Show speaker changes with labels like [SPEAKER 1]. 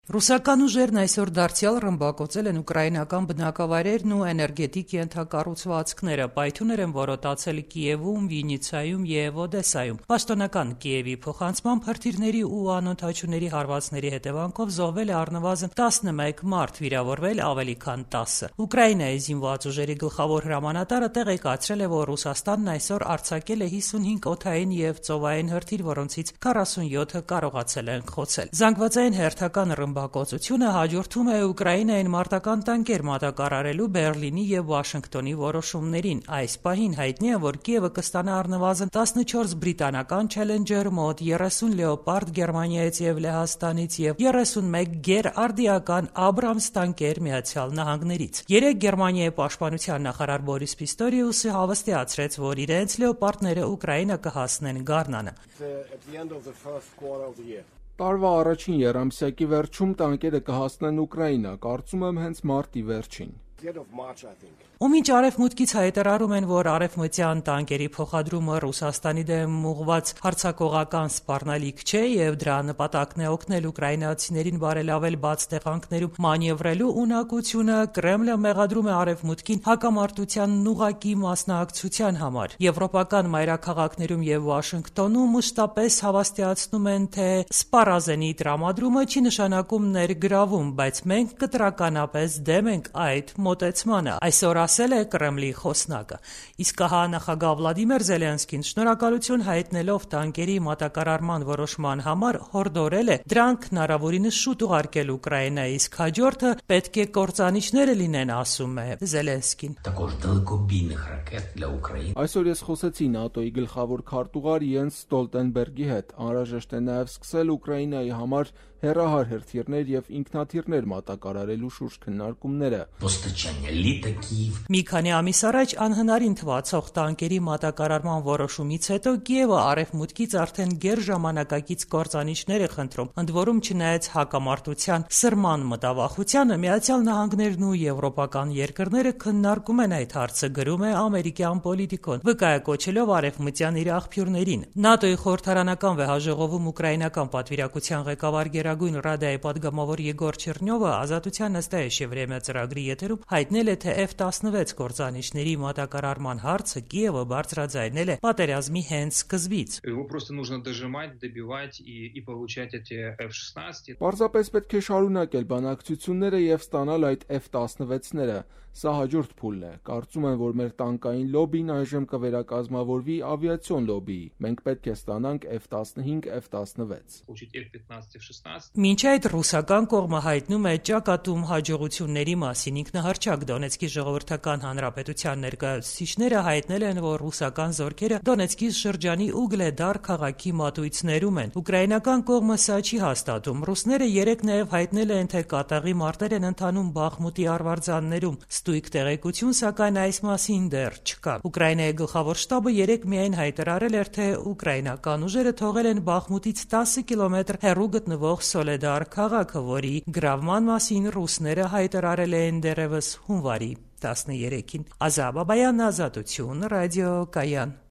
[SPEAKER 1] Ռուսական ուժերն այսօր դարձյալ ռմբակոծել են ուկրաինական բնակավայրերն ու էներգետիկ ենթակառուցվածքները, պայթյուններ են որոտացել Կիևում, Վիննիցայում և Օդեսայում։ Պաշտոնական Կիևի փոխանցմամբ հրթիռների ու անօդաչուների հարվածների հետևանքով զոհվել է առնվազն 11 մարդ, վիրավորվել ավելի քան 10։ Ուկրաինայի զինված ուժերի գլխավոր հրամանատարը տեղեկացրել է, որ Ռուսաստանն այսօր արձակել է 55 օդային և ծովային հրթիռ, որոնցից 47-ը կարողացել են խոցել։ Զանգվածային հերթական ռմբակոծությունը հաջորդում է Ուկրաինային մարտական տանկեր մատակարարելու Բեռլինի և Վաշինգտոնի որոշումներին։ Այս պահին հայտնի է, որ Կիևը կստանա առնվազն 14 բրիտանական Challenger, մոտ 30 Leopard Գերմանիայից և Լեհաստանից և 31 գերարդիական Abrams տանկեր ԱՄՆ-ից։ Երեկ Գերմանիայի պաշտպանության նախարար Բորիս Պիստորիուսը հավաստիացրեց, որ իրենց Leopard-ները Ուկրաինա կհասնեն գարնանը։
[SPEAKER 2] Տարվա առաջին եռամսյակի վերջում տանկերը կհասնեն Ուկրաինա, կարծում եմ հենց մարտի վերջին։
[SPEAKER 1] Ու մինչ արևմուտքից հայտարարում են, որ արևմտյան տանկերի փոխադրումը Ռուսաստանի դեմ ուղղված հարձակողական սպառնալիք չէ և դրա նպատակն է օգնել ուկրաինացիներին բարելավել բաց տեղանքներում մանևրելու ունակությունը, Կրեմլը մեղադրում է արևմուտքին հակամարտությանն ուղղակի մասնակցության համար։ Եվրոպական մայրաքաղաքներում և Վաշինգտոնում մշտապես հավաստիացնում են, թե սպառազենի տրամադրումը չի նշանակում ներգրավում, բայց մենք կտրականապես դեմ ենք այդ մոտեցմանը, այսօր ասել է Կրեմլի խոսնակը։ Իսկ ահա նախագահ Վլադիմիր Զելենսկին շնորհակալություն հայտնելով տանկերի մատակարարման որոշման համար հորդորել է դրանք հնարավորինս շուտ ուղարկել Ուկրաինայի, իսկ հաջորդը պետք է կործանիչները լինեն, ասում է Զելենսկին։
[SPEAKER 2] Այսօր ես խոսեցի ՆԱՏՕ-ի գլխավոր քարտուղար Յենս Ստոլտենբերգի հետ։ Անհրաժեշտ է նաև սկսել Ուկրաինայի համար հեռահար հրթիռներ և ինքնաթիռներ մատակարարելու շուրջ քննարկումները։
[SPEAKER 1] Մի քանի ամիս առաջ անհնարին թվացող տանկերի մատակարարման որոշումից հետո Կիևը արևմուտքից արդեն գերժամանակակից կործանիչներ է խնդրում։ Ընդ որում, չնայած հակամարտության սրման մտավախությանը, ԱՄՆ-ն ու եվրոպական երկրները քննարկում են այդ հարցը, գրում է ամերիկյան Պոլիտիկոն, վկայակոչելով արևմտյան իր աղբյուրներին։ ՆԱՏՕ-ի խորհրդարանական վեհաժողովում ուկրաինական պատվիրակության ղեկավար Գերագույն Ռադայի պատգամավոր Եգոր Չեռնյովը Ազատության նստայեշ Եվրեմիա ծրագրի եթերում հայտնել է, թե F-16 կործանիչների մատակարարման հարցը Կիևը բարձրաձայնել է պատերազմի հենց սկզբից։
[SPEAKER 2] Պարզապես պետք է շարունակել բանակցությունները և ստանալ այդ F-16-ները։ Սա հաջորդ փուլն է։ Կարծում եմ, որ մեր տանկային լոբին այժմ կվերակազմավորվի ավիացիոն լոբիի։ Մենք պետք է ստանանք F-15, F-16։
[SPEAKER 1] Մինչ այդ ռուսական կողմը հայտնում է ճակատում հաջողությունների մասին։ Ինքնահռչակ Դոնեցկի ժողովրդական հանրապետության ներկայացուցիչները հայտնել են, որ ռուսական զորքերը Դոնեցկի շրջանի Ուգլեդար քաղաքի մատույցներում են։ Ուկրաինական կողմը սա չի հաստատում։ Ռուսները երեկ նաև հայտնել են, թե կատաղի մարտեր են ընթանում Բախմուտի արվարձաններում։ Ստույգ տեղեկություն, սակայն այս մասին դեռ չկա։ Ուկրաինայի գլխավոր շտաբը երեկ միայն հայտարարել էր, թե ուկրաինական ուժերը թողել են Բախմուտից 10 կիլոմետր հեռու գտնվող Սոլեդար քաղաքը, որի գրավման մասին ռուսները հայտարարել էին դեռևս հունվարի 13-ին։ Ազա Բաբայան, Ազատություն, Ռադիո Կայան։